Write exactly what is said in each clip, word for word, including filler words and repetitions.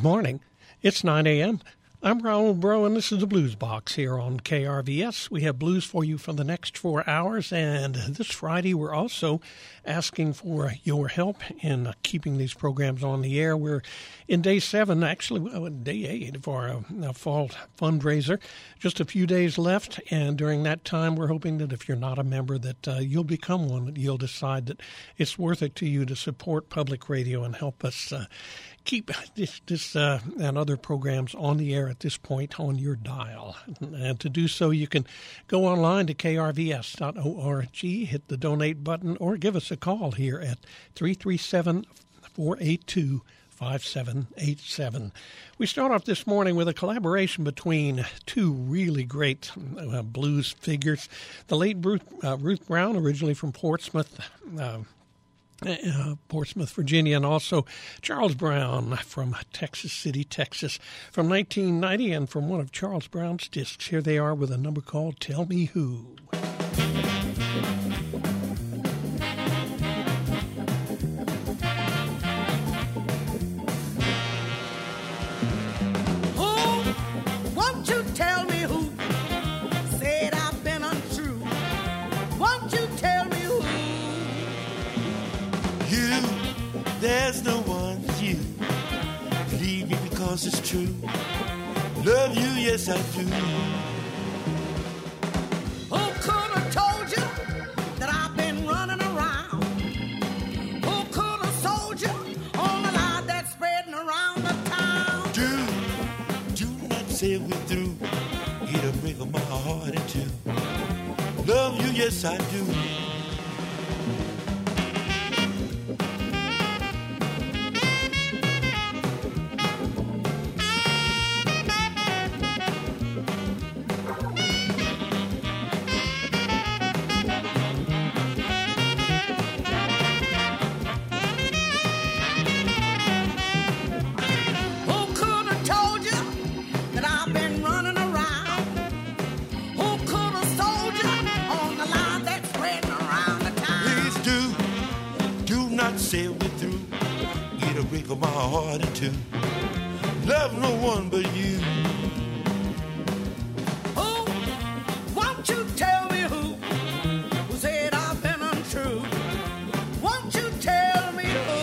morning. It's nine a.m. I'm Raul Bro, and this is the Blues Box here on K R V S. We have blues for you for the next four hours, and this Friday we're also asking for your help in keeping these programs on the air. We're in day seven, actually well, day eight of our uh, fall fundraiser. Just a few days left, and during that time we're hoping that if you're not a member that uh, you'll become one, that you'll decide that it's worth it to you to support public radio and help us uh, keep this, this uh, and other programs on the air at this point on your dial. And to do so, you can go online to K R V S dot org, hit the donate button, or give us a call here at three three seven, four eight two, five seven eight seven. We start off this morning with a collaboration between two really great uh, blues figures. The late Ruth, uh, Ruth Brown, originally from Portsmouth, uh, Uh, Portsmouth, Virginia, and also Charles Brown from Texas City, Texas, from nineteen ninety, and from one of Charles Brown's discs. Here they are with a number called Tell Me Who. There's no one but you. Believe me because it's true. Love you, yes I do. Who could have told you that I've been running around? Who could have sold you on the lie that's spreading around the town? Do, do not say we're through. It'll break my heart in two. Love you, yes I do. Say we're through, it'll break my heart in two. Love no one but you. Oh, won't you tell me who, who said I've been untrue? Won't you tell me who?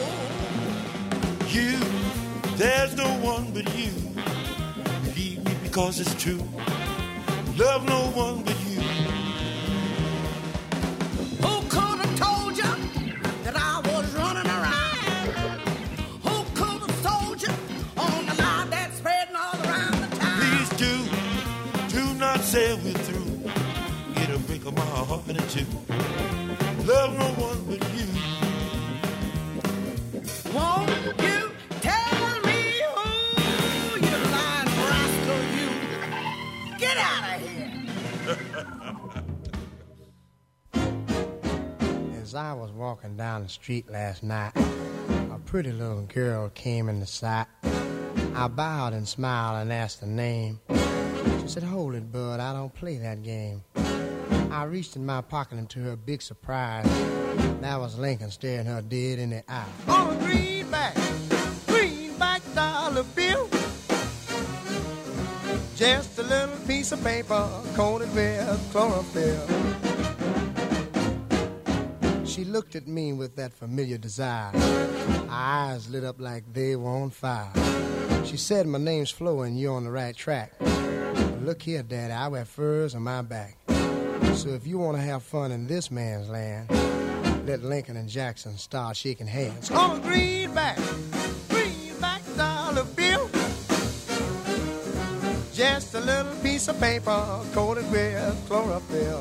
You, there's no one but you. Believe me because it's true. Love no one but you. Say we're through, it'll break my heart in two. Love no one but you. Won't you tell me who, you lying rascal, you? Get out of here. As I was walking down the street last night, a pretty little girl came into sight. I bowed and smiled and asked her name. She said, "Hold it, bud, I don't play that game." I reached in my pocket, and to her big surprise, that was Lincoln staring her dead in the eye. On a greenback, greenback dollar bill, just a little piece of paper coated with chlorophyll. She looked at me with that familiar desire. Her eyes lit up like they were on fire. She said, "My name's Flo, and you're on the right track. Look here, Daddy, I wear furs on my back. So if you want to have fun in this man's land, let Lincoln and Jackson start shaking hands. On a greenback, greenback dollar bill, just a little piece of paper coated with chlorophyll."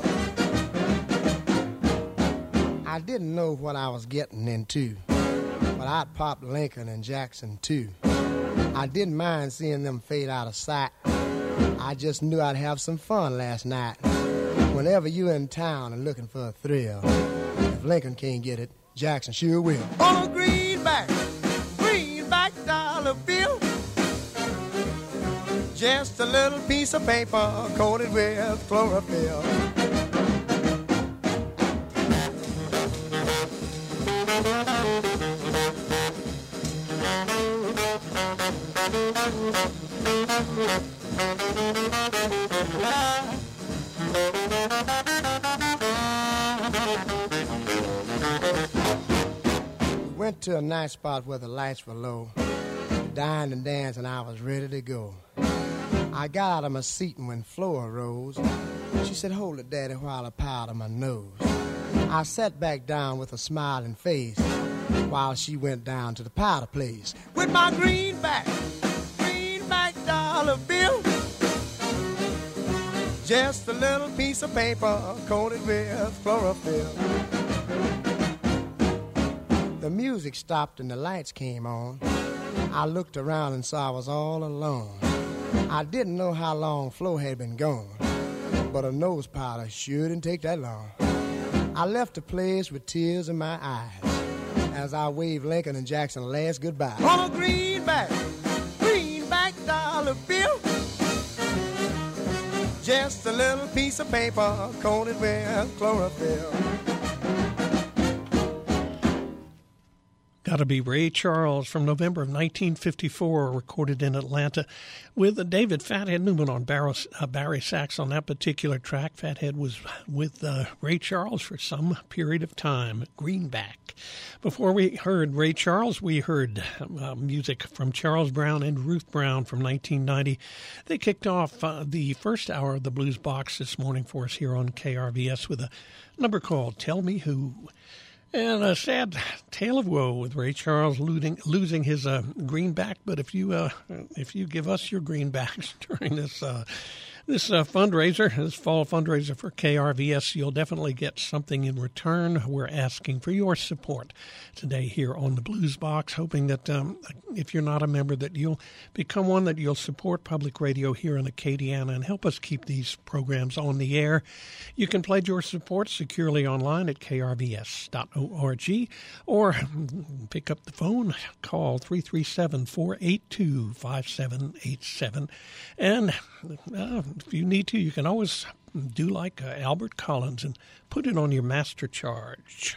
I didn't know what I was getting into, but I'd pop Lincoln and Jackson too. I didn't mind seeing them fade out of sight. I just knew I'd have some fun last night. Whenever you're in town and looking for a thrill, if Lincoln can't get it, Jackson sure will. On a greenback, greenback dollar bill, just a little piece of paper coated with chlorophyll. Went to a night spot where the lights were low. Dined and danced and I was ready to go. I got out of my seat and when Flo arose, she said, "Hold it, Daddy, while I powder my nose." I sat back down with a smiling face while she went down to the powder place with my greenback, greenback dollar bill. Just a little piece of paper coated with chlorophyll. The music stopped and the lights came on. I looked around and saw I was all alone. I didn't know how long Flo had been gone, but a nose powder sure didn't take that long. I left the place with tears in my eyes as I waved Lincoln and Jackson last goodbye. On a greenback, greenback dollar bill. Just a little piece of paper coated with chlorophyll. Gotta Be Ray Charles from November of nineteen fifty-four, recorded in Atlanta with David Fathead Newman on Barry, uh, Barry Sax on that particular track. Fathead was with uh, Ray Charles for some period of time. Greenback. Before we heard Ray Charles, we heard uh, music from Charles Brown and Ruth Brown from nineteen ninety. They kicked off uh, the first hour of the Blues Box this morning for us here on K R V S with a number called Tell Me Who. And a sad tale of woe with Ray Charles losing, losing his uh, greenback. But if you uh, if you give us your greenbacks during this uh, this uh, fundraiser, this fall fundraiser for K R V S, you'll definitely get something in return. We're asking for your support today here on the Blues Box, hoping that um, if you're not a member, that you'll become one, that you'll support public radio here in Acadiana and help us keep these programs on the air. You can pledge your support securely online at k r v s dot org or pick up the phone, call three three seven, four eight two, five seven eight seven. And uh, if you need to, you can always do like uh, Albert Collins and put it on your master charge.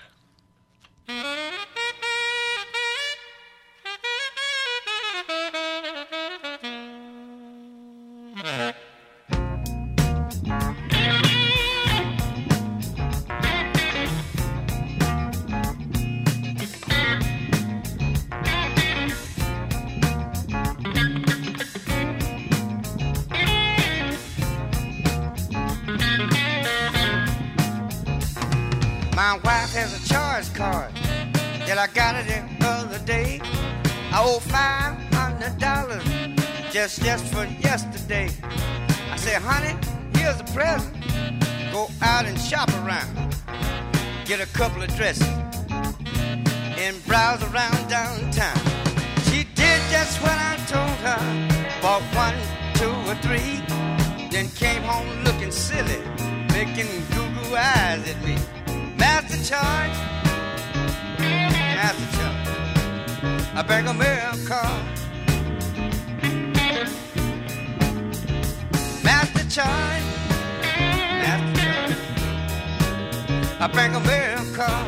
My wife has a charge card that I got it the other day. I owe five hundred dollars just just for yesterday. I said, honey, here's a present. Go out and shop around. Get a couple of dresses and browse around downtown. She did just what I told her. Bought one, two, or three. Then came home looking silly, making goo-goo eyes at me. Master charge, master charge. I beg a miracle. Master charge, master charge. I beg a miracle.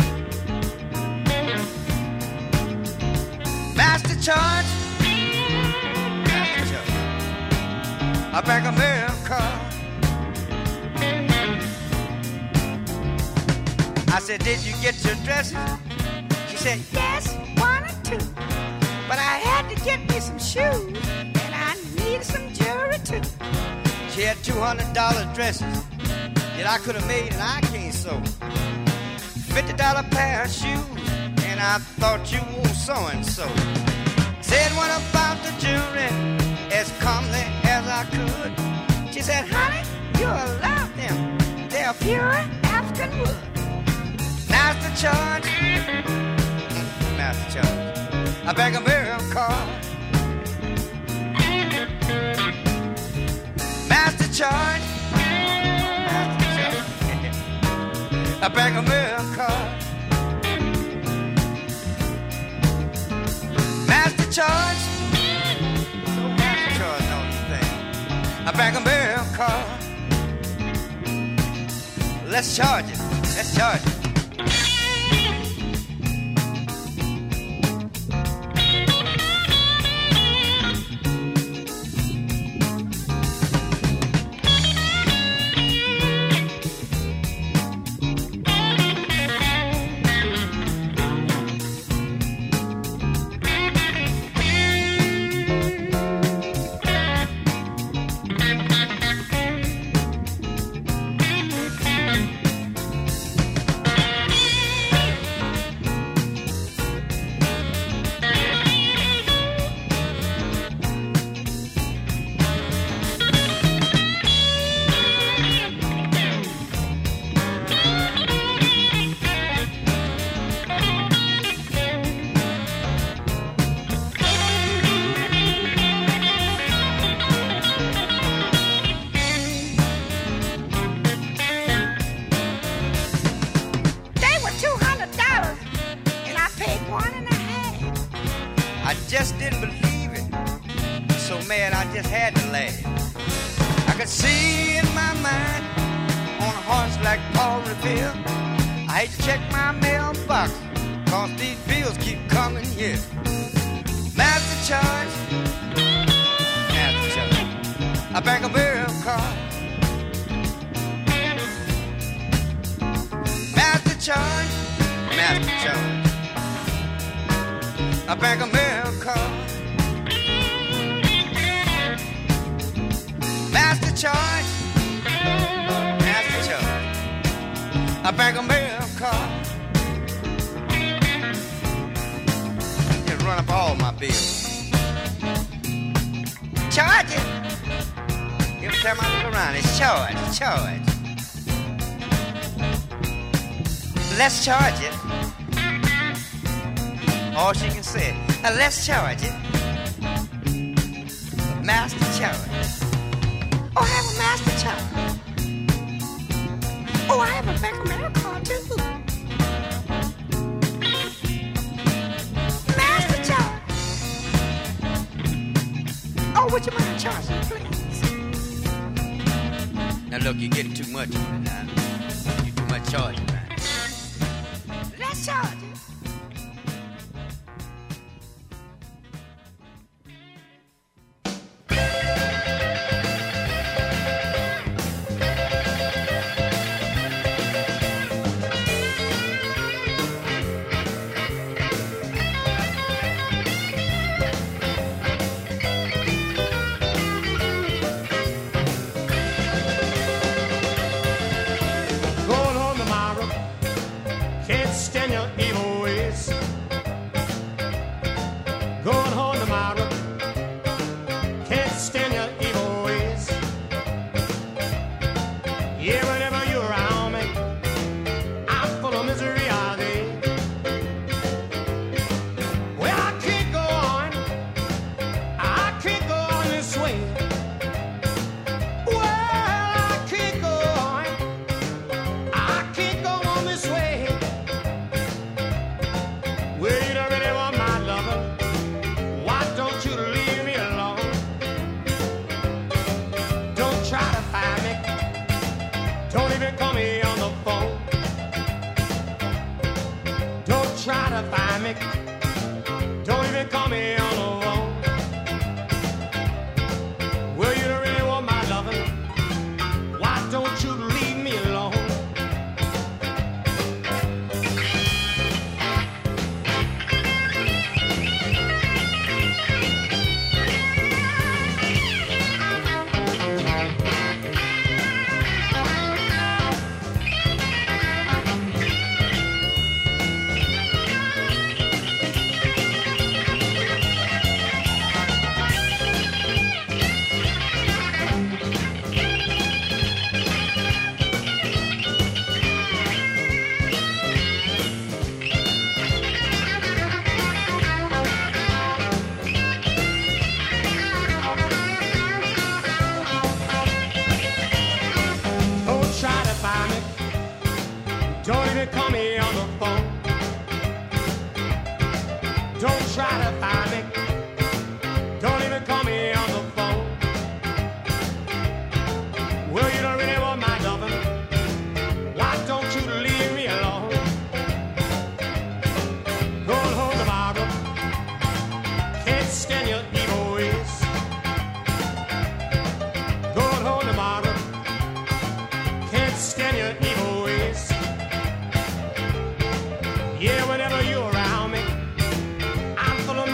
Master charge, master charge. I beg a miracle. I said, did you get your dresses? She said, yes, one or two. But I had to get me some shoes, and I needed some jewelry too. She had two hundred dollars dresses that I could have made and I can't sew. fifty dollars pair of shoes, and I thought you were so-and-so. Said what about the jewelry, as calmly as I could. She said, honey, you'll love them. They're pure African wood. Master charge, master charge. I beg a miracle. Master charge, master charge. I beg a miracle. Master charge, so master charge knows the thing. I beg a miracle. Let's charge it. Let's charge it. so mad I just had to laugh. I could see in my mind on a horse like Paul Revere. I hate to check my mailbox, cause these bills keep coming here. Master charge, master charge, a Bank of America card. Master charge, master charge, a Bank of America card. Master charge, master charge, a Bank of America card. Just run up all my bills. Charge it. Every time I look around, it's charge, charge. Let's charge it. All she can say, uh, let's charge it. Master charge. Oh, I have a master charge. Oh, I have a Bank of America card too. Master charge. Oh, would you mind charging, please? Now look, you're getting too much on it now. You're too much charging now. Let's charge it. Yeah, whenever you're around me, I'm full of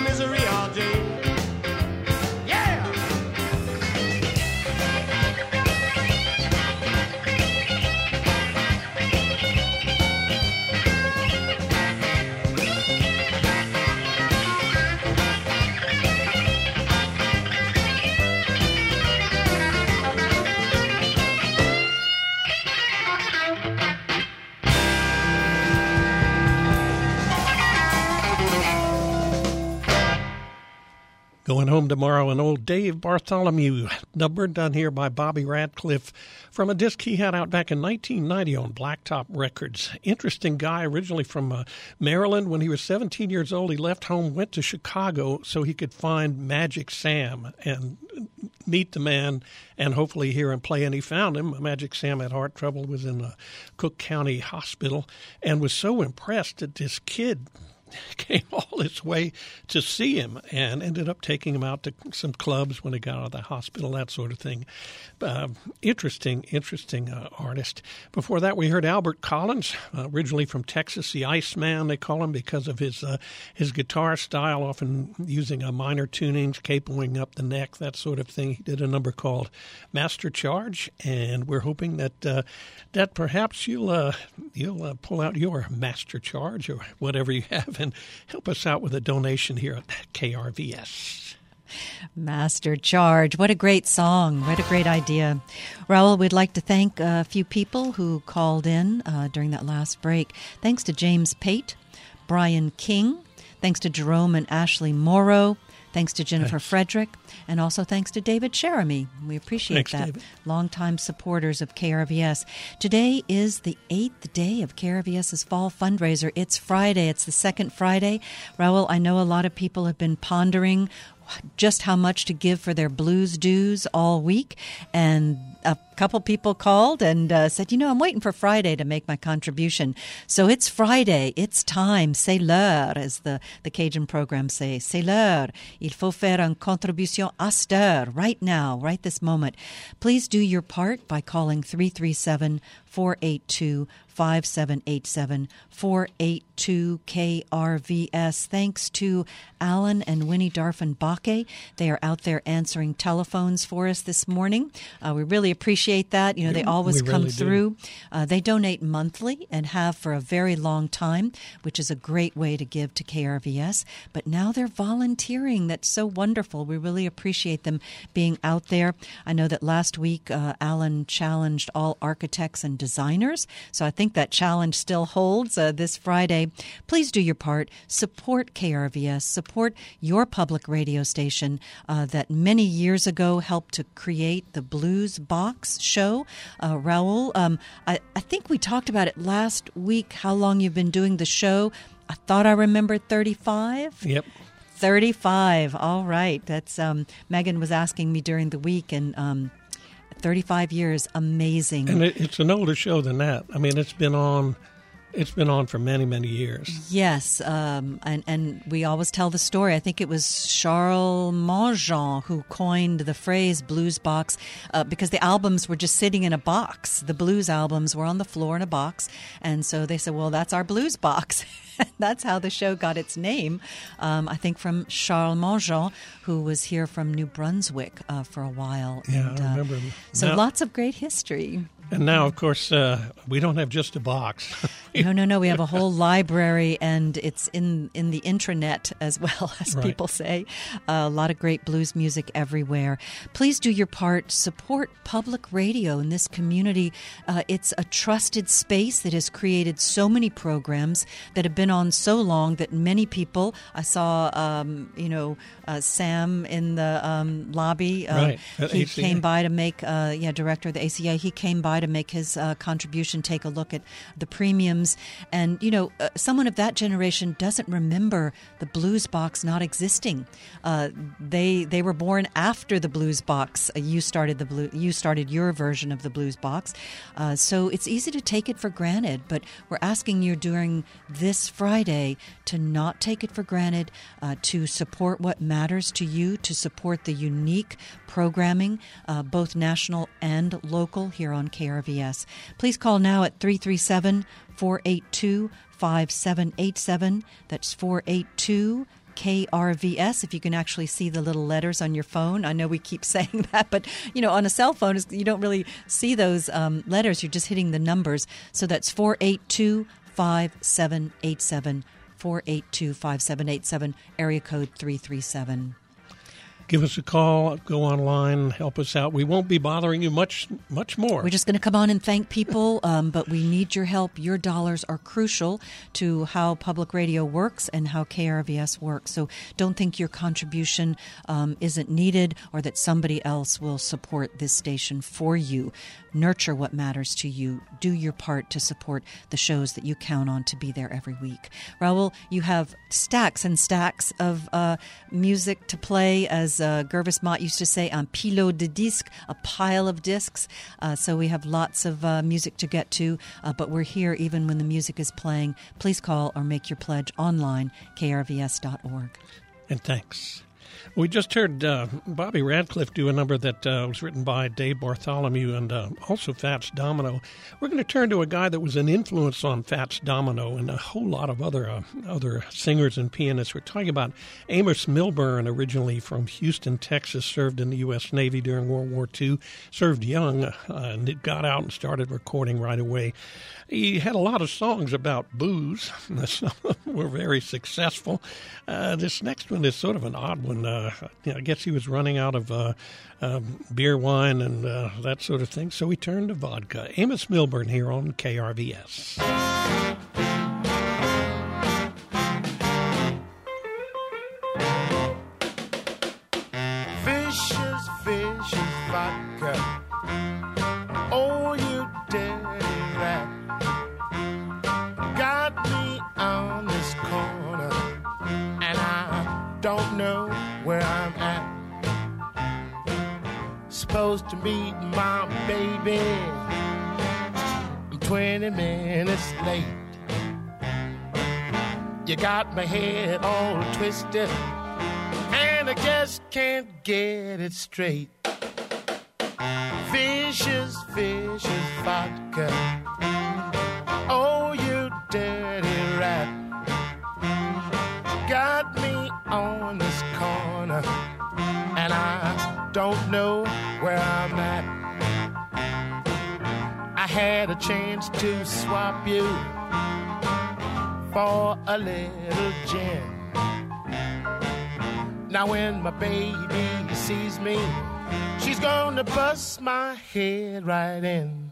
Going Home Tomorrow, an old Dave Bartholomew number done here by Bobby Radcliffe from a disc he had out back in nineteen ninety on Blacktop Records. Interesting guy, originally from uh, Maryland. When he was seventeen years old, he left home, went to Chicago so he could find Magic Sam and meet the man and hopefully hear him play. And he found him. Magic Sam had heart trouble, was in a Cook County hospital, and was so impressed that this kid came all this way to see him and ended up taking him out to some clubs when he got out of the hospital, that sort of thing. Uh, interesting, interesting uh, artist. Before that, we heard Albert Collins, uh, originally from Texas, the Iceman, they call him, because of his uh, his guitar style, often using uh, minor tunings, capoing up the neck, that sort of thing. He did a number called Master Charge, and we're hoping that uh, that perhaps you'll uh, you'll uh, pull out your Master Charge or whatever you have and help us out with a donation here at K R V S. Master Charge. What a great song. What a great idea. Raul, we'd like to thank a few people who called in uh, during that last break. Thanks to James Pate, Brian King. Thanks to Jerome and Ashley Morrow. Thanks to Jennifer thanks. Frederick, and also thanks to David Cheremy. We appreciate thanks, that. David. Longtime supporters of K R V S. Today is the eighth day of KRVS's fall fundraiser. It's Friday. It's the second Friday. Raul, I know a lot of people have been pondering just how much to give for their blues dues all week, and a couple people called and uh, said, you know, I'm waiting for Friday to make my contribution. So it's Friday. It's time. C'est l'heure, as the, the Cajun program say. C'est l'heure. Il faut faire une contribution à cette heure, right now, right this moment. Please do your part by calling three three seven, four eight two, five seven eight seven, four eight two K R V S. Thanks to Alan and Winnie Darfin-Bakke. They are out there answering telephones for us this morning. Uh, we really appreciate that. You know, they always we come really through. Uh, they donate monthly and have for a very long time, which is a great way to give to K R V S. But now they're volunteering. That's so wonderful. We really appreciate them being out there. I know that last week uh, Alan challenged all architects and designers. So I think that challenge still holds uh, this Friday. Please do your part. Support K R V S. Support your public radio station uh, that many years ago helped to create the Blues Box show. Uh, Raul, um, I, I think we talked about it last week, how long you've been doing the show. I thought I remembered thirty-five. Yep. thirty-five. All right. That's um, Megan was asking me during the week, and um, thirty-five years. Amazing. And it, it's an older show than that. I mean, it's been on... It's been on for many, many years. Yes, um, and, and we always tell the story. I think it was Charles Mongeon who coined the phrase blues box uh, because the albums were just sitting in a box. The blues albums were on the floor in a box, and so they said, well, that's our blues box. That's how the show got its name, um, I think from Charles Mongeon, who was here from New Brunswick uh, for a while. Yeah, and, I remember. Uh, so now, lots of great history. And now, of course, uh, we don't have just a box. no, no, no. We have a whole library, and it's in, in the intranet as well, as right. people say. Uh, a lot of great blues music everywhere. Please do your part. Support public radio in this community. Uh, it's a trusted space that has created so many programs that have been on so long that many people, I saw, um, you know, uh, Sam in the um, lobby. Uh, right. At he A C A. came by to make, uh, yeah, director of the A C A. He came by to make his uh, contribution, take a look at the premiums. And, you know, uh, someone of that generation doesn't remember the Blues Box not existing. Uh, they they were born after the Blues Box. Uh, you started the blue, you started your version of the Blues Box. Uh, so it's easy to take it for granted, but we're asking you during this Friday to not take it for granted, uh, to support what matters to you, to support the unique programming, uh, both national and local here on K R V S. Please call now at three three seven, four eight two, five seven eight seven. That's four eight two K R V S, if you can actually see the little letters on your phone. I know we keep saying that, but, you know, on a cell phone, you don't really see those um, letters. You're just hitting the numbers. So that's four eight two, five seven eight seven, four eight two, five seven eight seven, area code three three seven. Give us a call, go online, help us out. We won't be bothering you much much more. We're just going to come on and thank people, um, but we need your help. Your dollars are crucial to how public radio works and how K R V S works. So don't think your contribution um, isn't needed or that somebody else will support this station for you. Nurture what matters to you. Do your part to support the shows that you count on to be there every week. Raul, you have stacks and stacks of uh, music to play, as uh, Gervis Mott used to say, un pilot de disques, a pile of discs. Uh, so we have lots of uh, music to get to, uh, but we're here even when the music is playing. Please call or make your pledge online, K R V S dot org. And thanks. We just heard uh, Bobby Radcliffe do a number that uh, was written by Dave Bartholomew and uh, also Fats Domino. We're going to turn to a guy that was an influence on Fats Domino and a whole lot of other uh, other singers and pianists. We're talking about Amos Milburn, originally from Houston, Texas, served in the U S Navy during World War Two, served young, uh, and got out and started recording right away. He had a lot of songs about booze. Some of them were very successful. Uh, this next one is sort of an odd one. Uh, I guess he was running out of uh, uh, beer, wine, and uh, that sort of thing, so he turned to vodka. Amos Milburn here on K R V S. Vicious, vicious vodka. Oh, you dirty rat. Got me on this corner, and I don't know where I'm at. Supposed to meet my baby, I'm twenty minutes late. You got my head all twisted, and I just can't get it straight. Vicious, vicious vodka. Oh, you dirty rat. Got me on this corner, and I don't know where I'm at. I had a chance to swap you for a little gin. Now when my baby sees me, she's gonna bust my head right in.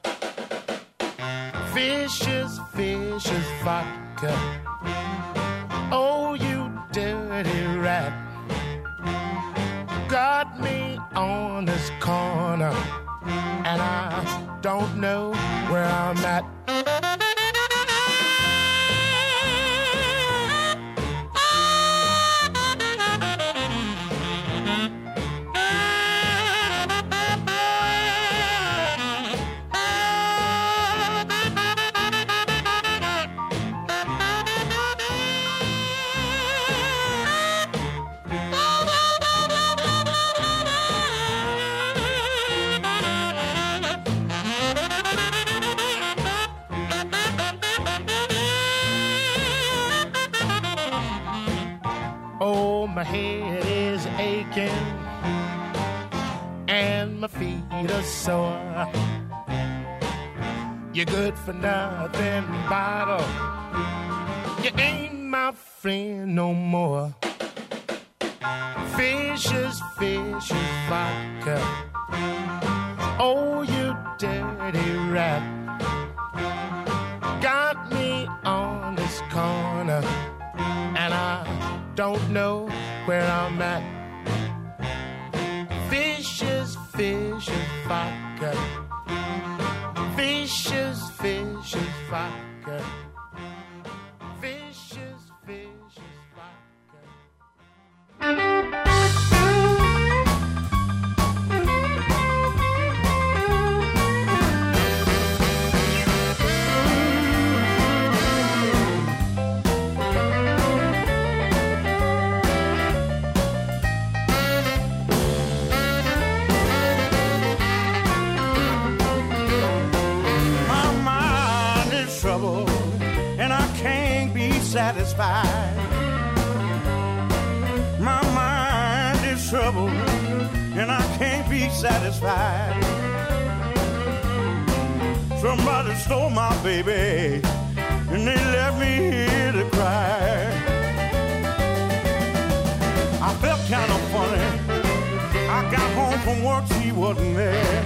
Vicious, vicious vodka. Oh, you dirty rat. Got me on this corner, and I don't know where I'm at. My head is aching and my feet are sore. You're good for nothing, bottle. You ain't my friend no more. Vicious, vicious vodka. Oh, you dirty rat. Got me on this corner, and I don't know where I'm at. Vicious, vicious vodka. Vicious, vicious vodka. Vicious, vicious vodka. Satisfied. My mind is troubled and I can't be satisfied. Somebody stole my baby and they left me here to cry. I felt kind of funny I got home from work, she wasn't there.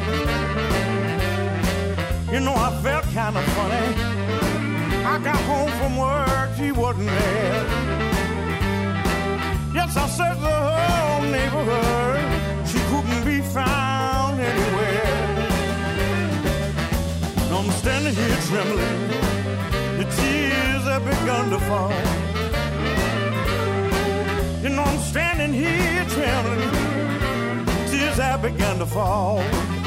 You know, I felt kind of funny. I got home from work, she wasn't there. Yes, I searched the whole neighborhood. She couldn't be found anywhere. I'm standing here trembling. The tears have begun to fall. You know, I'm standing here trembling. Tears have begun to fall.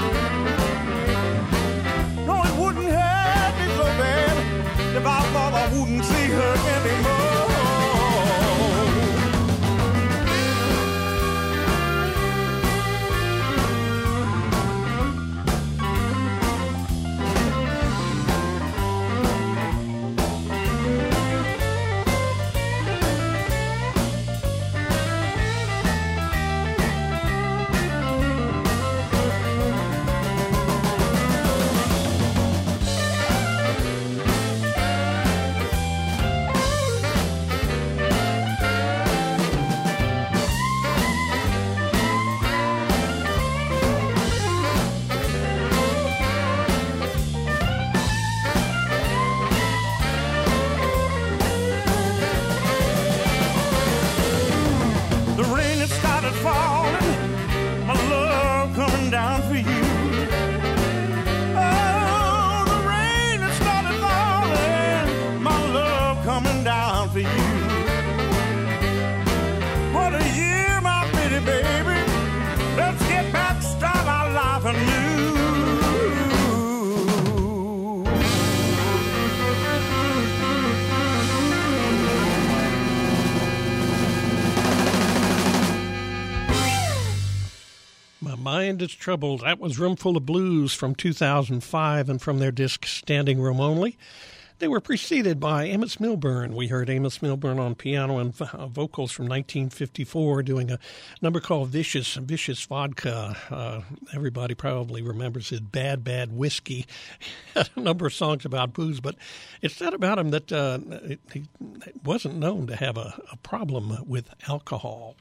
No, it wouldn't hurt me so bad if I thought I wouldn't see her anymore. Mind is Troubled. That was Roomful of Blues from two thousand five and from their disc Standing Room Only. They were preceded by Amos Milburn. We heard Amos Milburn on piano and vocals from nineteen fifty-four doing a number called Vicious, Vicious Vodka. Uh, everybody probably remembers it, Bad, Bad Whiskey. A number of songs about booze, but it said about him that uh, he wasn't known to have a, a problem with alcohol.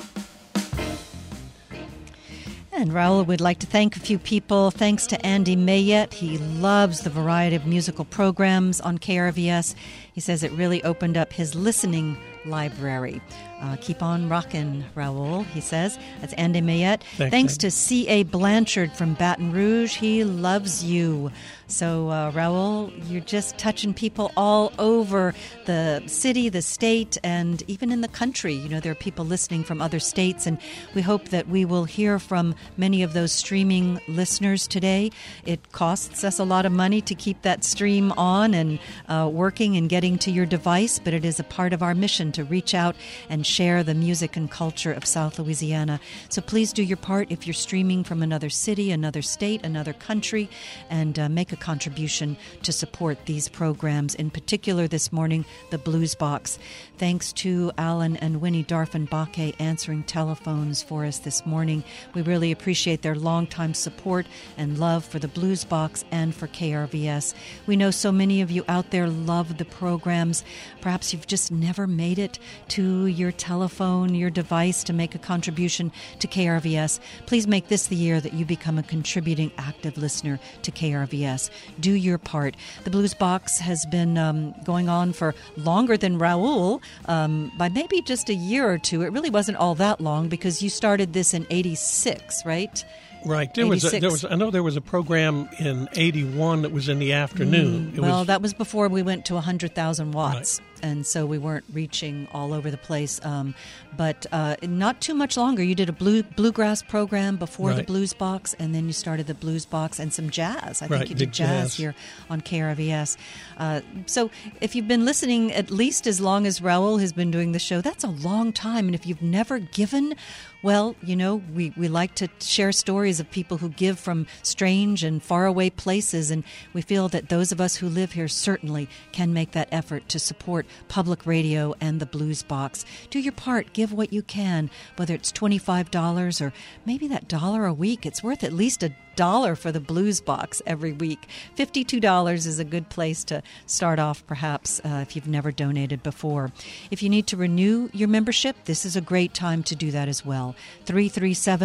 And Raul would like to thank a few people. Thanks to Andy Mayette. He loves the variety of musical programs on K R V S. He says it really opened up his listening library. Uh, keep on rockin', Raul, he says. That's Andy Mayette. Thanks, Thanks Andy. to C A. Blanchard from Baton Rouge. He loves you. So, uh, Raul, you're just touching people all over the city, the state, and even in the country. You know, there are people listening from other states, and we hope that we will hear from many of those streaming listeners today. It costs us a lot of money to keep that stream on and uh, working and getting to your device, but it is a part of our mission to reach out and share the music and culture of South Louisiana. So please do your part if you're streaming from another city, another state, another country, and uh, make a contribution to support these programs. In particular this morning, the Blues Box. Thanks to Alan and Winnie Darfenbach answering telephones for us this morning. We really appreciate their longtime support and love for the Blues Box and for K R V S. We know so many of you out there love the programs. Perhaps you've just never made it to your telephone, your device to make a contribution to K R V S. Please make this the year that you become a contributing active listener to K R V S. Do your part. The Blues Box has been um, going on for longer than Raul, um, by maybe just a year or two. It really wasn't all that long because you started this in eighty-six, right? Right. There was, a, there was. I know there was a program in eighty-one that was in the afternoon. Mm, it well, was, that was before we went to one hundred thousand watts. Right. And so we weren't reaching all over the place. Um, but uh, not too much longer. You did a blue, bluegrass program before Right. the Blues Box, and then you started the Blues Box and some jazz. I think Right, you did big jazz, jazz. here on K R V S. Uh, so if you've been listening at least as long as Raul has been doing the show, that's a long time. And if you've never given, well, you know, we, we like to share stories of people who give from strange and faraway places, and we feel that those of us who live here certainly can make that effort to support public radio and the Blues Box. Do your part. Give what you can, whether it's twenty-five dollars or maybe that dollar a week. It's worth at least a dollar for the Blues Box every week. fifty-two dollars is a good place to start off, perhaps, uh, if you've never donated before. If you need to renew your membership, this is a great time to do that as well. three three seven,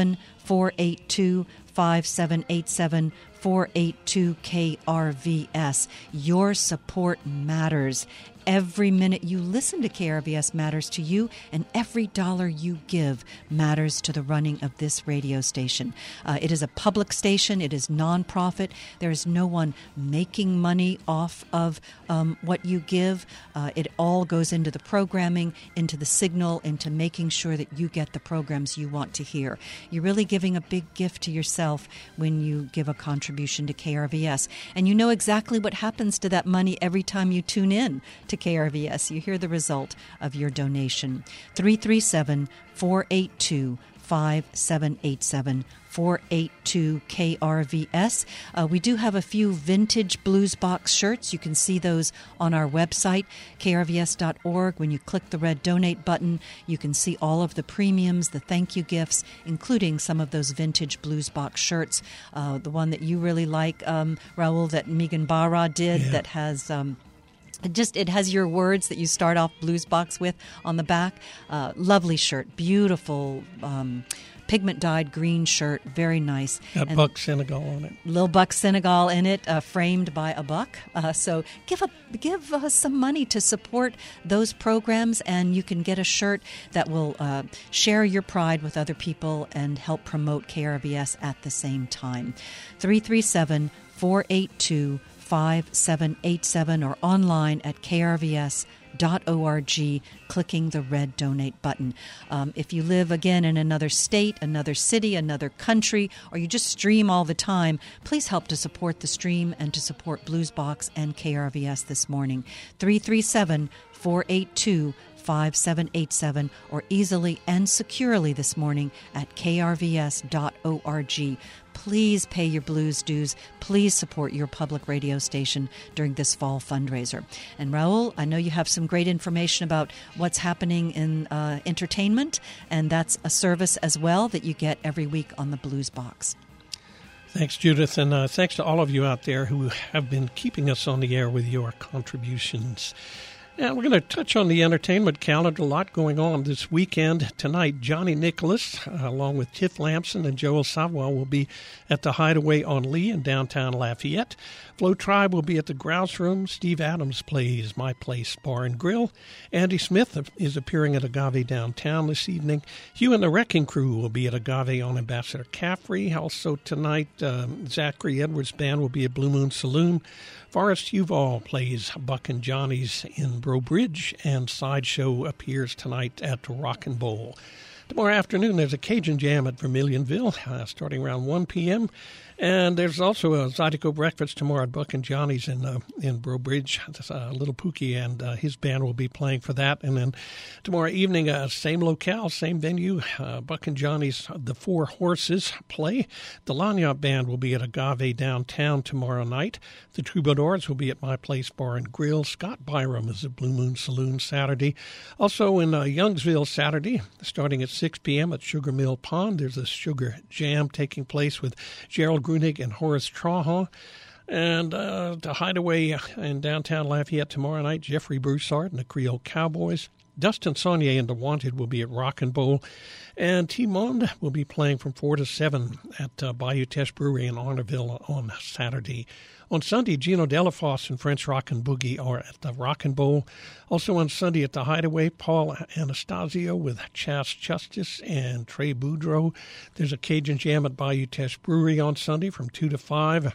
four eight two, five seven eight seven, four eight two K R V S. Your support matters. Every minute you listen to K R V S matters to you, and every dollar you give matters to the running of this radio station. Uh, it is a public station. It is nonprofit. There is no one making money off of um, what you give. Uh, it all goes into the programming, into the signal, into making sure that you get the programs you want to hear. You're really giving a big gift to yourself when you give a contribution to K R V S. And you know exactly what happens to that money every time you tune in to K R V S. You hear the result of your donation. three three seven, four eight two, five seven eight seven, four eight two K R V S. Uh, we do have a few vintage Blues Box shirts. You can see those on our website, K R V S dot org. When you click the red donate button, you can see all of the premiums, the thank you gifts, including some of those vintage Blues Box shirts. Uh, the one that you really like, um, Raul, that Megan Barra did, yeah. that has... Um, It just it has your words that you start off Blues Box with on the back. Uh, lovely shirt, beautiful um, pigment-dyed green shirt, very nice. Got and Buck Senegal on it. Little Buck Senegal in it, uh, framed by a buck. Uh, so give a, give us some money to support those programs, and you can get a shirt that will uh, share your pride with other people and help promote K R V S at the same time. three three seven, four eight two, five seven eight seven or online at K R V S dot org, clicking the red donate button. Um, if you live, again, in another state, another city, another country, or you just stream all the time, please help to support the stream and to support Blues Box and K R V S this morning. three three seven, four eight two, five seven eight seven or easily and securely this morning at K R V S dot org. Please pay your blues dues. Please support your public radio station during this fall fundraiser. And Raul, I know you have some great information about what's happening in uh, entertainment, and that's a service as well that you get every week on the Blues Box. Thanks, Judith, and uh, thanks to all of you out there who have been keeping us on the air with your contributions. Now, we're going to touch on the entertainment calendar. A lot going on this weekend. Tonight, Johnny Nicholas, uh, along with Tiff Lamson and Joel Savoy, will be at the Hideaway on Lee in downtown Lafayette. Flo Tribe will be at the Grouse Room. Steve Adams plays My Place Bar and Grill. Andy Smith is appearing at Agave downtown this evening. Hugh and the Wrecking Crew will be at Agave on Ambassador Caffrey. Also tonight, um, Zachary Edwards' band will be at Blue Moon Saloon. Forrest Huval plays Buck and Johnny's in Breaux Bridge, and Sideshow appears tonight at Rock and Bowl. Tomorrow afternoon, there's a Cajun Jam at Vermilionville, uh, starting around one p.m., and there's also a Zydeco breakfast tomorrow at Buck and Johnny's in uh, in Breaux Bridge. Uh, Little Pookie and uh, his band will be playing for that. And then tomorrow evening, uh, same locale, same venue, uh, Buck and Johnny's The Four Horses play. The Lagniappe Band will be at Agave downtown tomorrow night. The Troubadours will be at My Place Bar and Grill. Scott Byram is at Blue Moon Saloon Saturday. Also in uh, Youngsville Saturday, starting at six p.m. at Sugar Mill Pond, there's a Sugar Jam taking place with Gerald Grunig and Horace Trahan. And uh, the Hideaway in downtown Lafayette tomorrow night, Jeffrey Broussard and the Creole Cowboys. Dustin Saunier and The Wanted will be at Rock and Bowl. And T-Monde will be playing from four to seven at uh, Bayou Teche Brewery in Honorville on Saturday. On Sunday, Gino Delafosse and French Rock and Boogie are at the Rock and Bowl. Also on Sunday at the Hideaway, Paul Anastasio with Chas Justice and Trey Boudreau. There's a Cajun Jam at Bayou Teche Brewery on Sunday from two to five.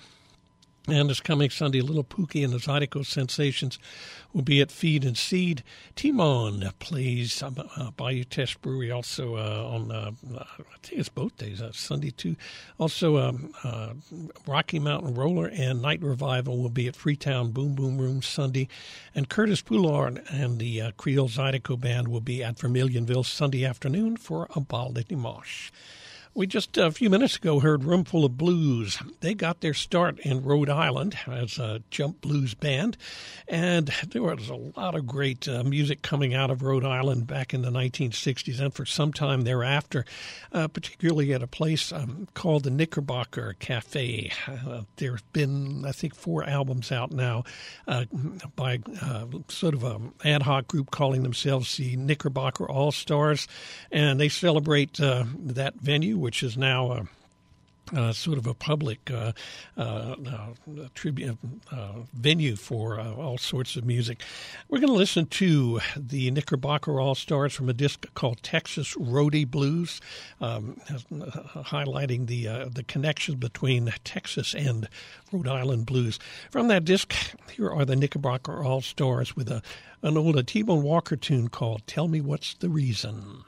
And this coming Sunday, Little Pookie and the Zydeco Sensations will be at Feed and Seed. Timon plays um, uh, Bayou Teche Brewery also uh, on, uh, I think it's both days, uh, Sunday too. Also, um, uh, Rocky Mountain Roller and Night Revival will be at Freetown Boom Boom Room Sunday. And Curtis Poulard and the uh, Creole Zydeco Band will be at Vermilionville Sunday afternoon for a Bal de Dimanche. We just a few minutes ago heard Roomful of Blues. They got their start in Rhode Island as a jump blues band, and there was a lot of great uh, music coming out of Rhode Island back in the nineteen sixties and for some time thereafter, uh, particularly at a place um, called the Knickerbocker Cafe. Uh, there have been, I think, four albums out now uh, by uh, sort of an ad hoc group calling themselves the Knickerbocker All-Stars, and they celebrate uh, that venue which is now a Uh, sort of a public uh, uh, uh, tribute uh, venue for uh, all sorts of music. We're going to listen to the Knickerbocker All-Stars from a disc called Texas Roadie Blues, um, uh, highlighting the uh, the connection between Texas and Rhode Island blues. From that disc, here are the Knickerbocker All-Stars with a, an old a T-Bone Walker tune called Tell Me What's the Reason.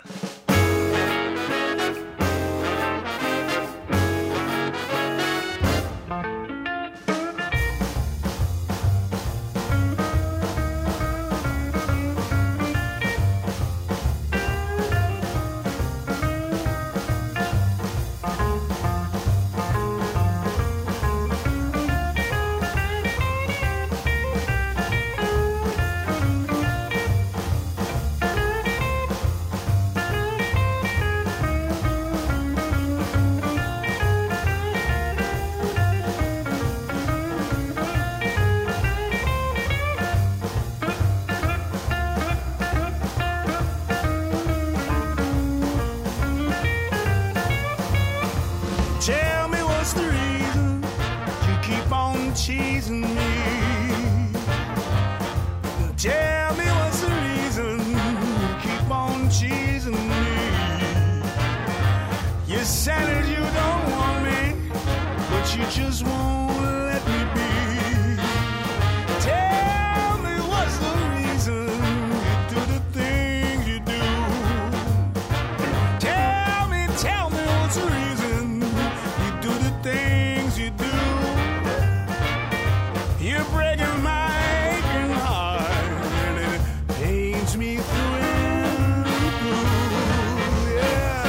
Cheesing me. Tell me what's the reason you keep on cheesing me. You said that you don't want me, but you just won't let me be. Tell me what's the reason you do the things you do. Tell me, tell me what's the reason you do the things you do. You're breaking my aching heart, and it pains me through and through, yeah.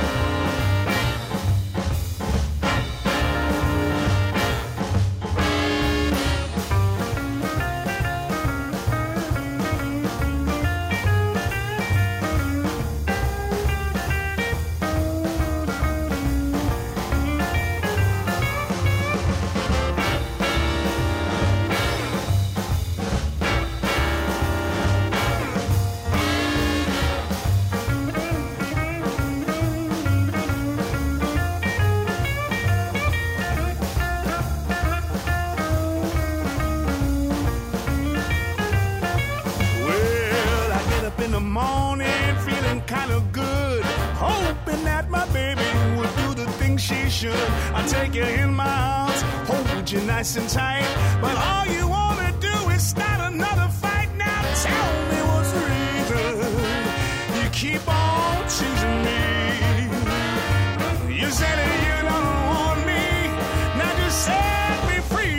I take you in my arms, hold you nice and tight, but all you want to do is start another fight. Now tell me what's the reason you keep on choosing me. You said that you don't want me, now just set me free.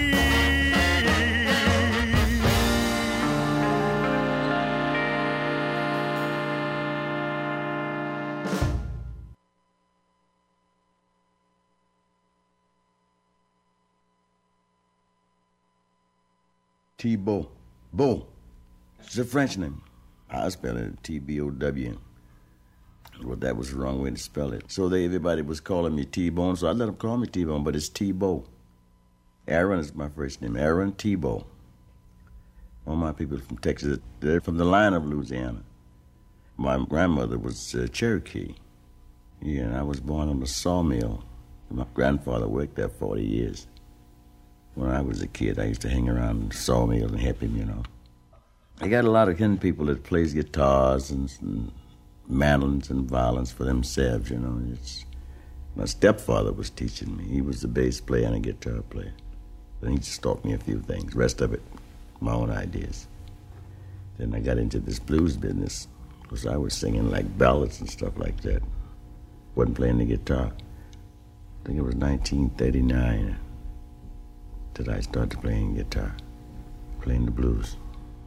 T-Bow. Bow. It's a French name. I spell it T B O W. Well, that was the wrong way to spell it. So they, everybody was calling me T-Bone, so I let them call me T-Bone, but it's T-Bow. Aaron is my first name. Aaron T-Bow. All my people from Texas, they're from the line of Louisiana. My grandmother was uh, Cherokee. Yeah, and I was born on a sawmill. My grandfather worked there forty years. When I was a kid, I used to hang around the sawmill and help him, you know. I got a lot of kin people that plays guitars and, and mandolins and violins for themselves, you know. It's, my stepfather was teaching me. He was the bass player and a guitar player. But he just taught me a few things. The rest of it, my own ideas. Then I got into this blues business because I was singing like ballads and stuff like that. Wasn't playing the guitar. I think it was nineteen thirty-nine that I started playing guitar, playing the blues.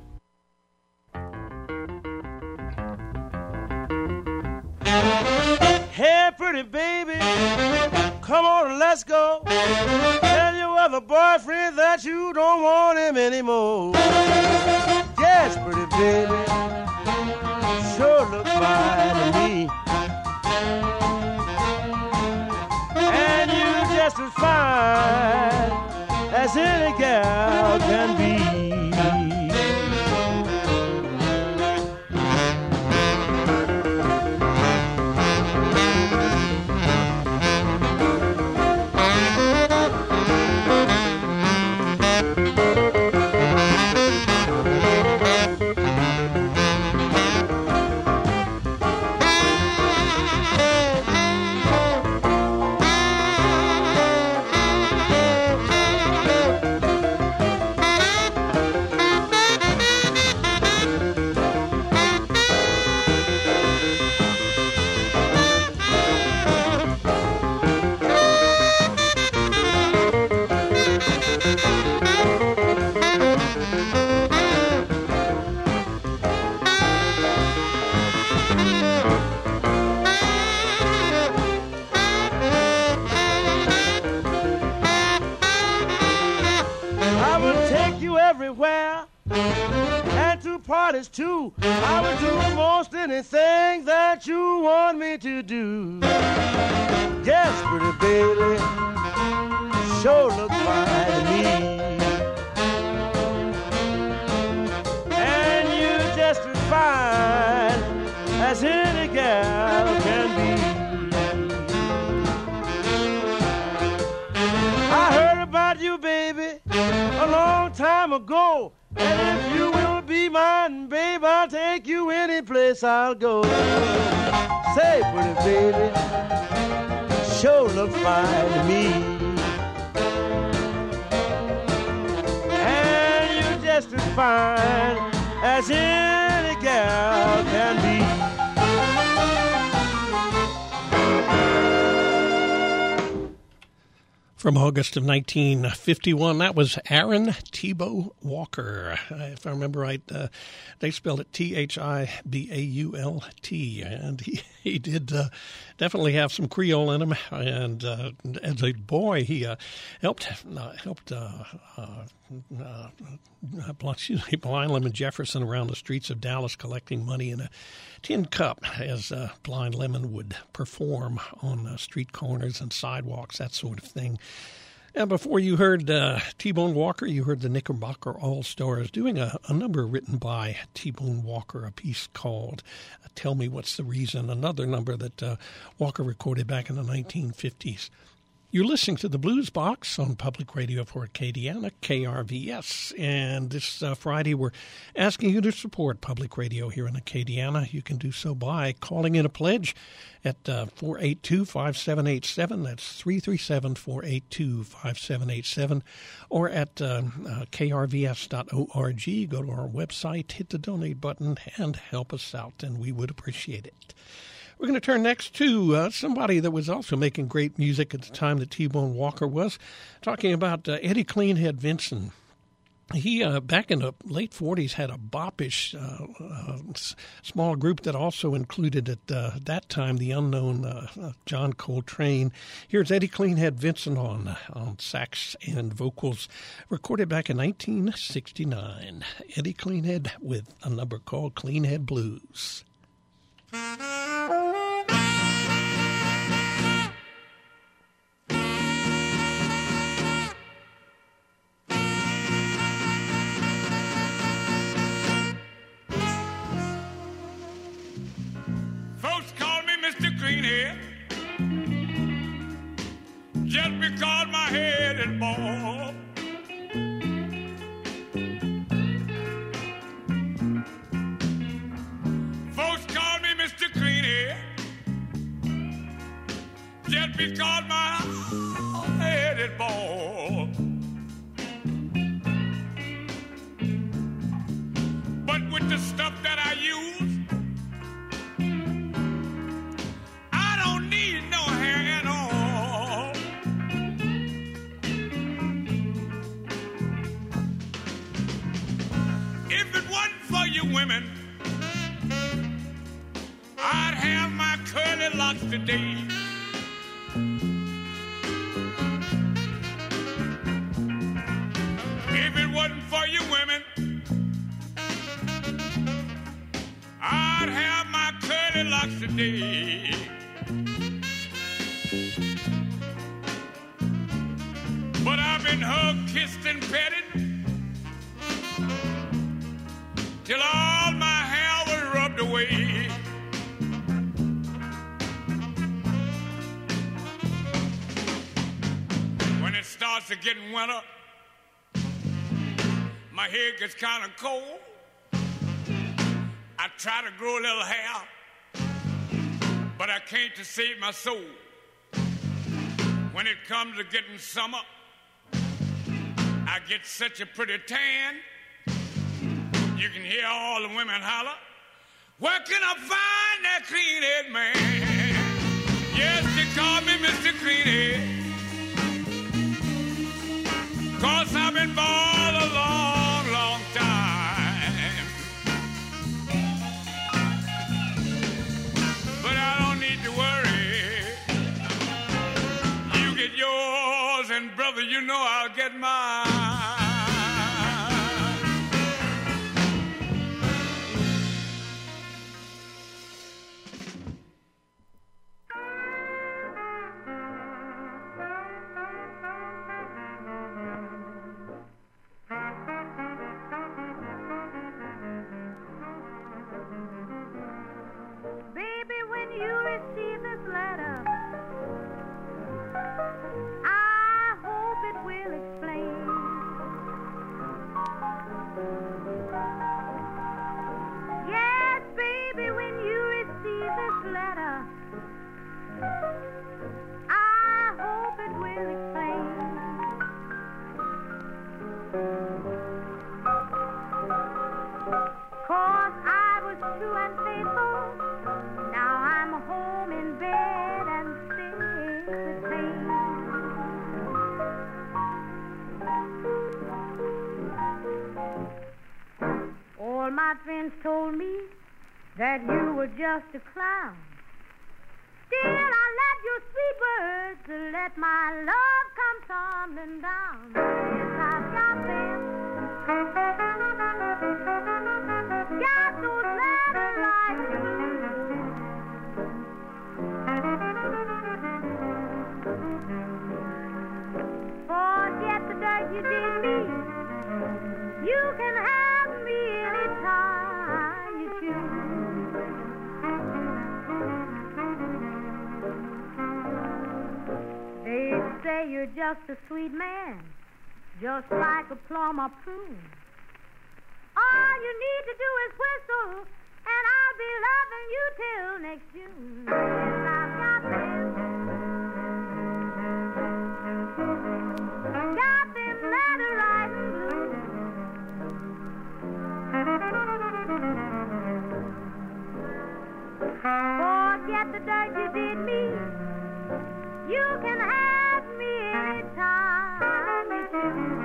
Hey, pretty baby, come on and let's go. Tell your other boyfriend that you don't want him anymore. Yes, pretty baby, sure look fine to me. And you just as fine as any gal can be. and to parties too. I would do most anything that you want me to do. Yes, pretty baby, sure look fine to me. And you're just as fine as any gal can be. I heard about you, baby, a long time ago. And if you will be mine, babe, I'll take you any place I'll go. Say, pretty baby, sure look fine to me. And you're just as fine as any gal can be. From August of nineteen fifty-one, that was Aaron Thibault Walker. Uh, if I remember right, uh, they spelled it T H I B A U L T, and he, he did uh, definitely have some Creole in him. And uh, as a boy, he uh, helped uh, helped uh, uh, uh, Blind Lemon Jefferson around the streets of Dallas collecting money in a tin cup as uh, Blind Lemon would perform on uh, street corners and sidewalks, that sort of thing. And before you heard uh, T-Bone Walker, you heard the Knickerbocker All-Stars doing a, a number written by T-Bone Walker, a piece called uh, Tell Me What's the Reason, another number that uh, Walker recorded back in the nineteen fifties. You're listening to the Blues Box on Public Radio for Acadiana, K R V S. And this uh, Friday, we're asking you to support Public Radio here in Acadiana. You can do so by calling in a pledge at uh, four eight two, five seven eight seven. That's three three seven, four eight two, five seven eight seven. Or at uh, uh, K R V S dot org. Go to our website, hit the donate button, and help us out, and we would appreciate it. We're going to turn next to uh, somebody that was also making great music at the time that T-Bone Walker was, talking about uh, Eddie Cleanhead Vinson. He, uh, back in the late forties, had a boppish uh, uh, s- small group that also included at uh, that time the unknown uh, uh, John Coltrane. Here's Eddie Cleanhead Vinson on, on sax and vocals, recorded back in nineteen sixty-nine. Eddie Cleanhead with a number called Cleanhead Blues. Folks call me Mister Greenhead just because my head is bald. Folks call me Mister Greenhead just because my head is bald. But with the stuff that I use, I don't need no hair at all. If it wasn't for you women, I'd have my curly locks today. If it wasn't for you women, I'd have my curly locks today. But I've been hugged, kissed, and petted till all my hair was rubbed away. When it starts to get winter, my hair gets kind of cold. I try to grow a little hair, but I can't to save my soul. When it comes to getting summer, I get such a pretty tan. You can hear all the women holler, where can I find that clean-head man? Yes, they call me Mister Clean-head, 'cause I've been bald a long, long time. But I don't need to worry. You get yours, and brother, you know I'll get mine. my friends told me that you were just a clown. Still, I let your sweet words let my love come tumbling down. Yes, I've got them. Got those letters right. Forget the dirt you did me. You can have me anytime you choose. They say you're just a sweet man, just like a plum or prune. All you need to do is whistle, and I'll be loving you till next June. Yes, I've got them. Got them letter writing blues. Forget the dirt you did me. You can have me anytime you choose.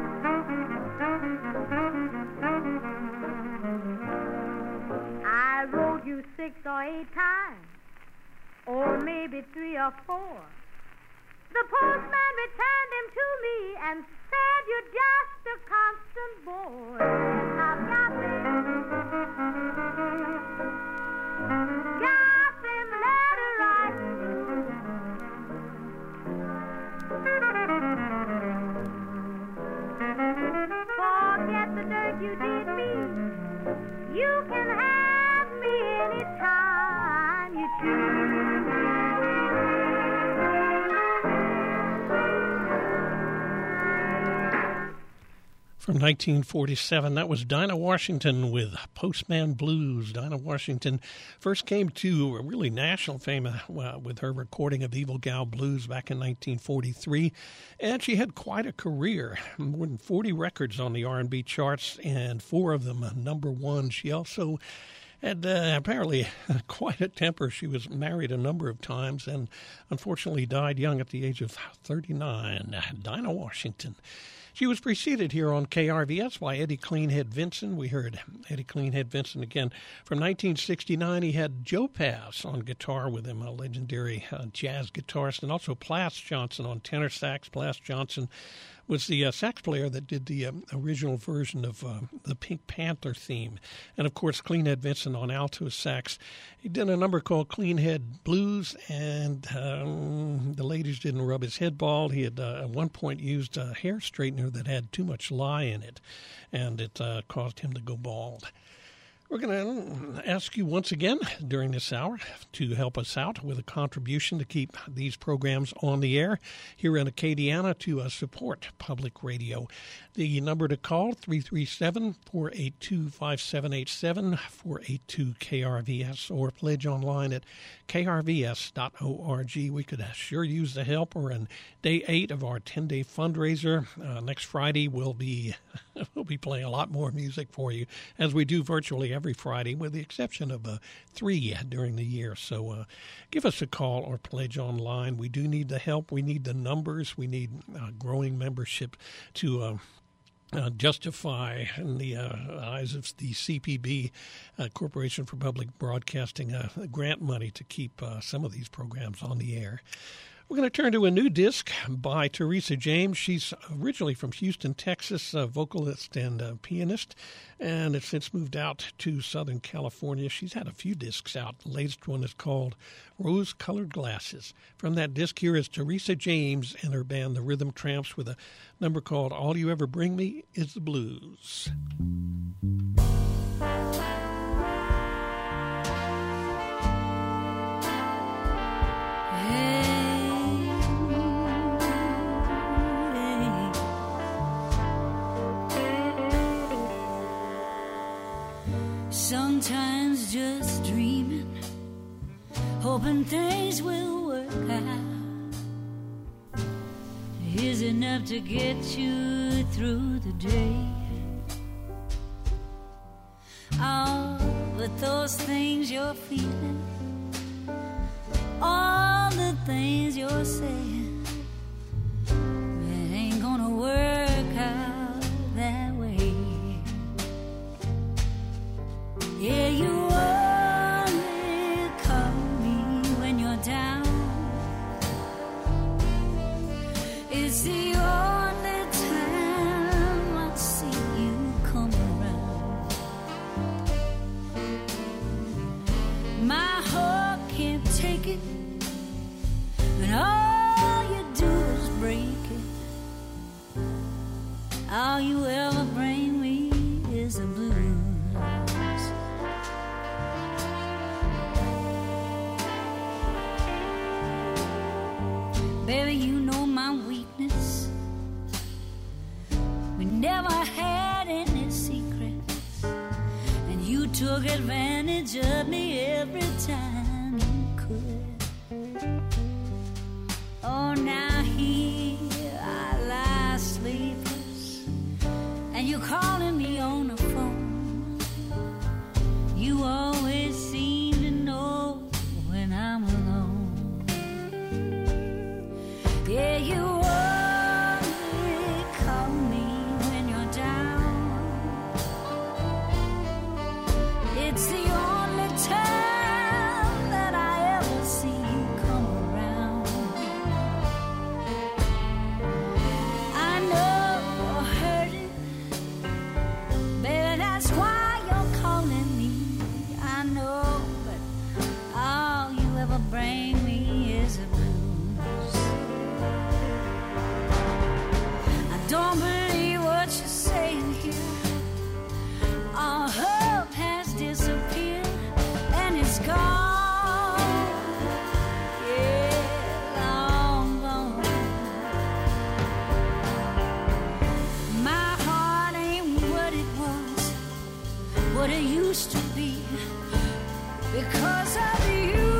I wrote you six or eight times, or maybe three or four. The postman returned him to me and said you're just a constant bore. I've got them. Got them letter writing blues. Forget the dirt you did me. You can have me anytime you choose. From nineteen forty-seven, that was Dinah Washington with Postman Blues. Dinah Washington first came to really national fame uh, with her recording of Evil Gal Blues back in nineteen forty-three, and she had quite a career, more than forty records on the R and B charts, and four of them number one. She also had uh, apparently quite a temper. She was married a number of times and unfortunately died young at the age of thirty-nine. Dinah Washington. She was preceded here on K R V S by Eddie Cleanhead Vinson. We heard Eddie Cleanhead Vinson again. From nineteen sixty-nine, he had Joe Pass on guitar with him, a legendary uh, jazz guitarist, and also Plas Johnson on tenor sax. Plas Johnson was the uh, sax player that did the uh, original version of uh, the Pink Panther theme. And, of course, Cleanhead Vinson on alto sax. He did a number called Cleanhead Blues, and um, the ladies didn't rub his head bald. He had uh, at one point used a hair straightener that had too much lye in it, and it uh, caused him to go bald. We're going to ask you once again during this hour to help us out with a contribution to keep these programs on the air here in Acadiana to uh, support public radio. The number to call, three three seven, four eight two, five seven eight seven, four eight two K R V S, or pledge online at K R V S dot org. We could sure use the help. We're in day eight of our ten-day fundraiser. Uh, next Friday, we'll be, we'll be playing a lot more music for you, as we do virtually every Friday, with the exception of uh, three during the year. So uh, give us a call or pledge online. We do need the help. We need the numbers. We need uh, growing membership to uh, uh, justify, in the uh, eyes of the C P B, uh, Corporation for Public Broadcasting, uh, grant money to keep uh, some of these programs on the air. We're going to turn to a new disc by Teresa James. She's originally from Houston, Texas, a vocalist and a pianist, and has since moved out to Southern California. She's had a few discs out. The latest one is called Rose-Colored Glasses. From that disc, here is Teresa James and her band, The Rhythm Tramps, with a number called All You Ever Bring Me Is the Blues. Sometimes just dreaming, hoping things will work out, is enough to get you through the day. Oh, but those things you're feeling, all the things you're saying, it ain't gonna work out that way. It's the only time I see you come around. My heart can't take it, and all you do is break it. All you ever bring me is the blues. Baby, you know my weakness. We never had any secrets, and you took advantage of me every time you could. Oh, now here I lie sleepless, and you're calling me on the phone. You always seem to know when I'm alone. Yeah, you only call me when you're down. It's the only time that I ever see you come around. I know you're hurting, baby, that's why you're calling me. I know, but all you ever bring me is a blues. Don't believe what you're saying here. All hope has disappeared, and it's gone. Yeah, long gone. My heart ain't what it was, what it used to be, because of you.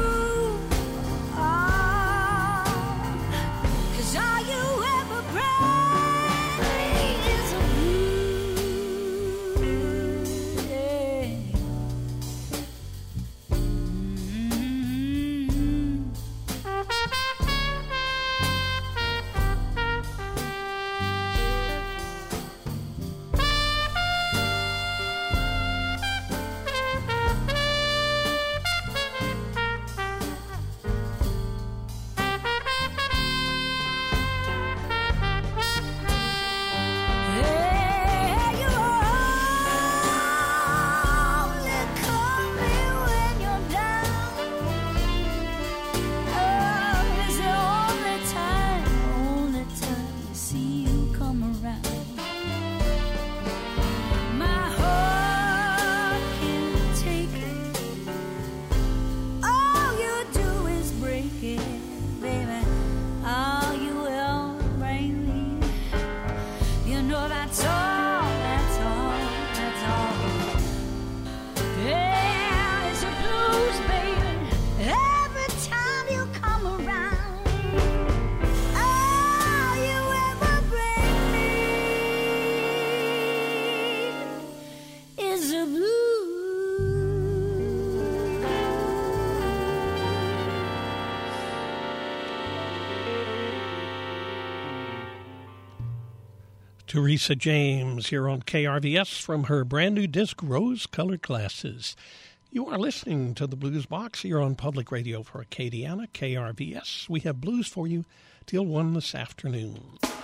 Teresa James here on K R V S from her brand new disc, Rose-Colored Glasses. You are listening to the Blues Box here on Public Radio for Acadiana, K R V S. We have blues for you till one this afternoon.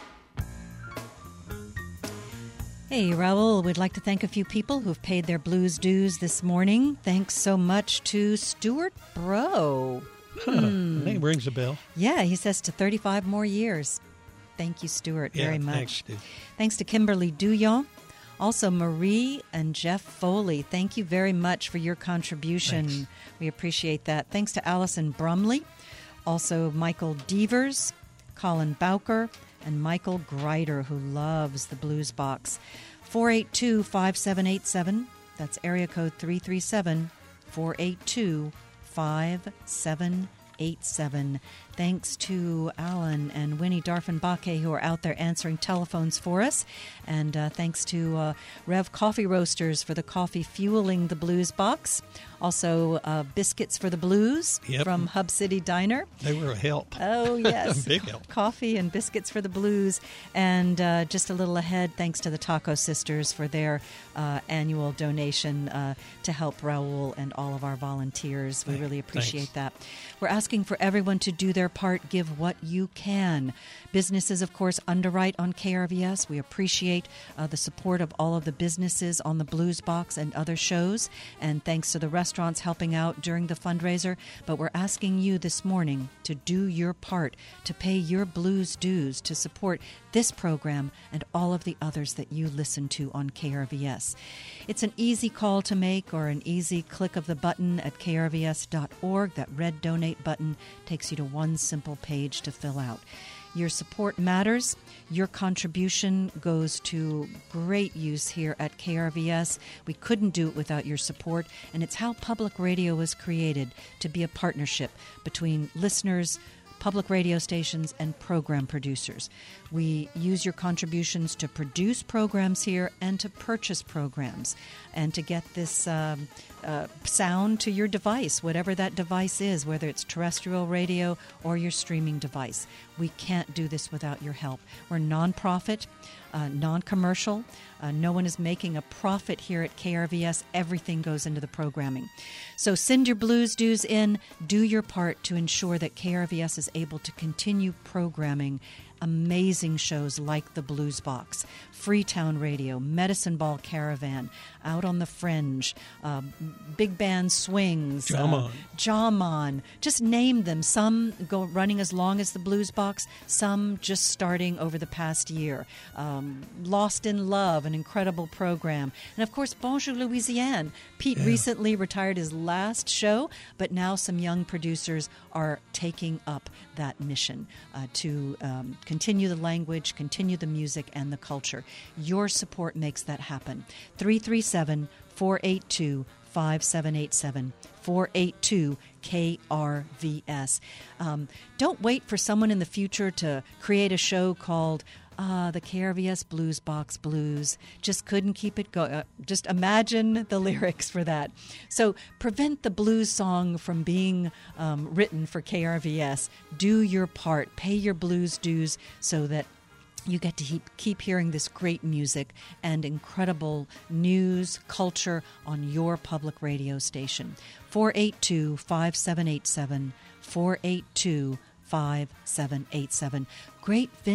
Hey, Raul, we'd like to thank a few people who've paid their blues dues this morning. Thanks so much to Stuart Bro. Huh, hmm. Name rings a bell. Yeah, he says to thirty-five more years. Thank you, Stuart, yeah, very much. Thanks, Stu. Thanks to Kimberly Duyon. Also, Marie and Jeff Foley, thank you very much for your contribution. Thanks. We appreciate that. Thanks to Allison Brumley. Also, Michael Devers, Colin Bowker, and Michael Greider, who loves the Blues Box. four eight two, five seven eight seven. That's area code three three seven, four eight two, five seven eight seven. Thanks to Alan and Winnie Darfenbake, who are out there answering telephones for us. And uh, thanks to uh, Rev Coffee Roasters for the coffee fueling the Blues Box. Also, uh, Biscuits for the Blues yep. from Hub City Diner. They were a help. Oh, yes. Big help. Coffee and Biscuits for the Blues. And uh, just a little ahead, thanks to the Taco Sisters for their uh, annual donation uh, to help Raul and all of our volunteers. We Thanks. really appreciate Thanks. that. We're asking for everyone to do their their part, give what you can. Businesses, of course, underwrite on K R V S. We appreciate uh, the support of all of the businesses on the Blues Box and other shows, and thanks to the restaurants helping out during the fundraiser. But we're asking you this morning to do your part, to pay your blues dues, to support this program and all of the others that you listen to on K R V S. It's an easy call to make or an easy click of the button at K R V S dot org. That red donate button takes you to one simple page to fill out. Your support matters. Your contribution goes to great use here at K R V S. We couldn't do it without your support, and it's how public radio was created, to be a partnership between listeners, public radio stations, and program producers. We use your contributions to produce programs here and to purchase programs and to get this um, uh, sound to your device, whatever that device is, whether it's terrestrial radio or your streaming device. We can't do this without your help. We're nonprofit, uh, non-commercial. Uh, no one is making a profit here at K R V S. Everything goes into the programming. So send your blues dues in. Do your part to ensure that K R V S is able to continue programming amazing shows like the Blues Box, Freetown Radio, Medicine Ball Caravan, Out on the Fringe, uh, Big Band Swings, Jamon. Uh, Jamon. Just name them. Some go running as long as the Blues Box, some just starting over the past year. Um, Lost in Love, an incredible program. And of course, Bonjour Louisiane. Pete yeah. recently retired his last show, but now some young producers are taking up that mission uh, to um, continue the language, continue the music, and the culture. Your support makes that happen. three three seven, four eight two, five seven eight seven, four eight two K R V S. Um, don't wait for someone in the future to create a show called Ah, the K R V S Blues Box Blues. Just couldn't keep it going. Uh, just imagine the lyrics for that. So prevent the blues song from being um, written for K R V S. Do your part. Pay your blues dues so that you get to keep, keep hearing this great music and incredible news, culture on your public radio station. four eight two, five seven eight seven, four eight two, five seven eight seven. Great